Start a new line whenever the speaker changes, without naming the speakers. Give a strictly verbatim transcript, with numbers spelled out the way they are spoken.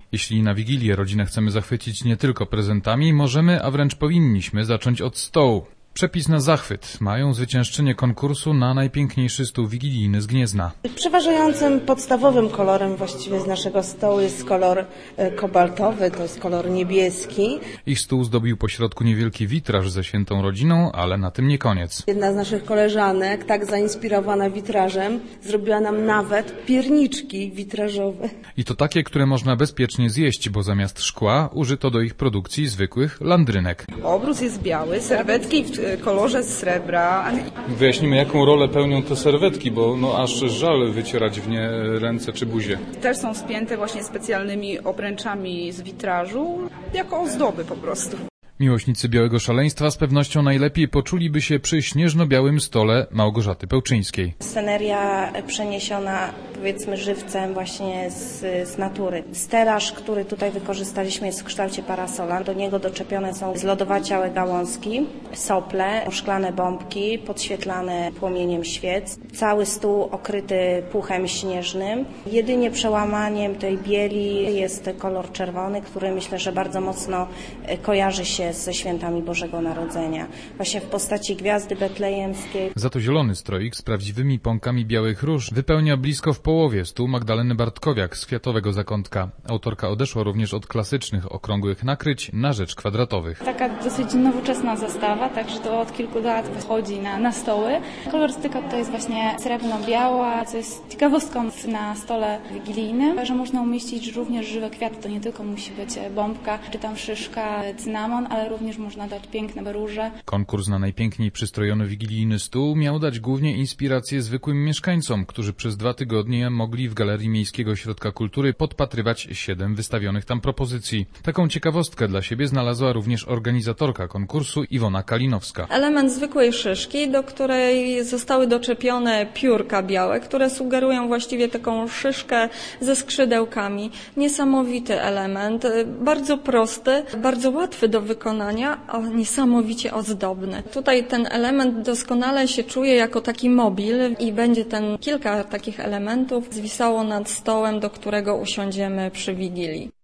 Jeśli na Wigilię rodzinę chcemy zachwycić nie tylko prezentami, możemy, a wręcz powinniśmy zacząć od stołu. Przepis na zachwyt mają zwyciężczynie konkursu na najpiękniejszy stół wigilijny z Gniezna.
Przeważającym podstawowym kolorem właściwie z naszego stołu jest kolor kobaltowy, to jest kolor niebieski.
Ich stół zdobił po środku niewielki witraż ze świętą rodziną, ale na tym nie koniec.
Jedna z naszych koleżanek, tak zainspirowana witrażem, zrobiła nam nawet pierniczki witrażowe.
I to takie, które można bezpiecznie zjeść, bo zamiast szkła użyto do ich produkcji zwykłych landrynek.
Obrus jest biały, serwetki w kolorze srebra.
Wyjaśnimy, jaką rolę pełnią te serwetki, bo no aż żal wycierać w nie ręce czy buzię.
Też są spięte właśnie specjalnymi obręczami z witrażu, jako ozdoby po prostu.
Miłośnicy białego szaleństwa z pewnością najlepiej poczuliby się przy śnieżno-białym stole Małgorzaty Pełczyńskiej.
Sceneria przeniesiona, powiedzmy, żywcem właśnie z, z natury. Stelaż, który tutaj wykorzystaliśmy, jest w kształcie parasola. Do niego doczepione są zlodowaciałe gałązki, sople, szklane bombki podświetlane płomieniem świec. Cały stół okryty puchem śnieżnym. Jedynie przełamaniem tej bieli jest kolor czerwony, który myślę, że bardzo mocno kojarzy się ze świętami Bożego Narodzenia. Właśnie w postaci gwiazdy betlejemskiej.
Za to zielony stroik z prawdziwymi pąkami białych róż wypełnia blisko w połowie stół Magdaleny Bartkowiak z Kwiatowego Zakątka. Autorka odeszła również od klasycznych, okrągłych nakryć na rzecz kwadratowych.
Taka dosyć nowoczesna zastawa, także to od kilku lat wchodzi na, na stoły. Kolorystyka to jest właśnie srebrno-biała, co jest ciekawostką na stole wigilijnym, że można umieścić również żywe kwiaty. To nie tylko musi być bombka, czy tam szyszka, cynamon, ale również można dać piękne róże.
Konkurs na najpiękniej przystrojony wigilijny stół miał dać głównie inspirację zwykłym mieszkańcom, którzy przez dwa tygodnie mogli w Galerii Miejskiego Ośrodka Kultury podpatrywać siedem wystawionych tam propozycji. Taką ciekawostkę dla siebie znalazła również organizatorka konkursu Iwona Kalinowska.
Element zwykłej szyszki, do której zostały doczepione piórka białe, które sugerują właściwie taką szyszkę ze skrzydełkami. Niesamowity element, bardzo prosty, bardzo łatwy do wykonania, a niesamowicie ozdobny. Tutaj ten element doskonale się czuje jako taki mobil i będzie ten kilka takich elementów zwisało nad stołem, do którego usiądziemy przy Wigilii.